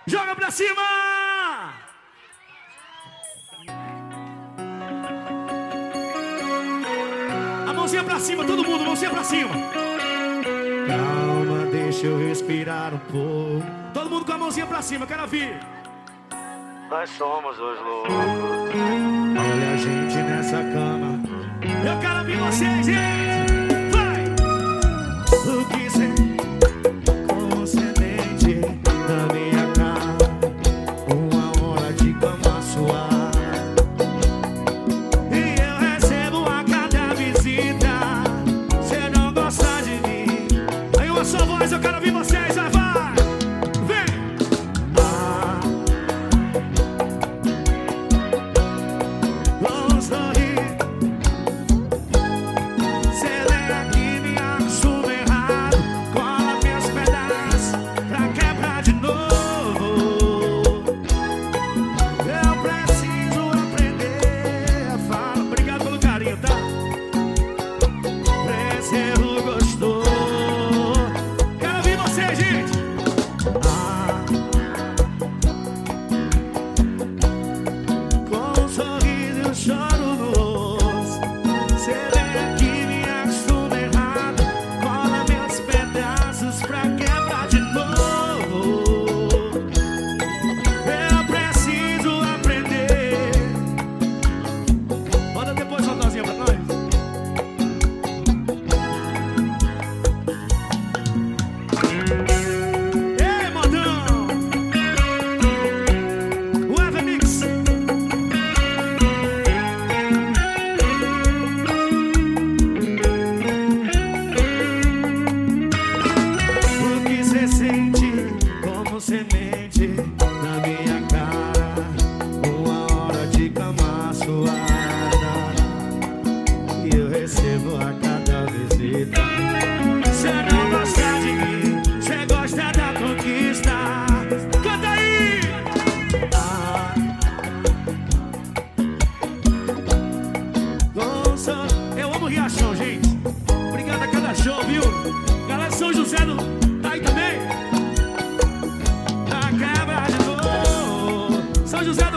Joga pra cima! A mãozinha pra cima, todo mundo, mãozinha pra cima. Calma, deixa eu respirar um pouco. Todo mundo com a mãozinha pra cima, quero ouvir. Nós somos os loucos. Olha a gente nessa cama. Eu quero ouvir vocês, gente. Vai! O que cê, como semente na minha cara, uma hora de cama suar. E eu recebo a cada visita. Cê não gosta de mim. Aí uma só voz, eu quero ouvir vocês, vai! Vem! Vamos sorrir. Cê vem aqui, me acostuma errado. Cola meus pedaços pra quebrar de novo. Eu preciso aprender a falar. Obrigado pelo carinho, tá? Esse erro gostoso. Quero ouvir vocês, gente. Com um sorriso eu choro no rosto. Cê vem aqui, me acostuma errado. Cola meus pedaços pra quebrar de novo. Eu preciso aprender. Manda depois uma dosinha pra nós. Ei, modão! O Evermix. O que cê sente como semente na minha cara, uma hora de cama suada. E eu recebo a cada visita. Cê não gosta de mim, cê gosta da conquista. Canta aí! Nossa, eu amo Riachão, gente. Obrigado a cada show, viu? Galera de São José, tá aí também? A quebra de novo. São José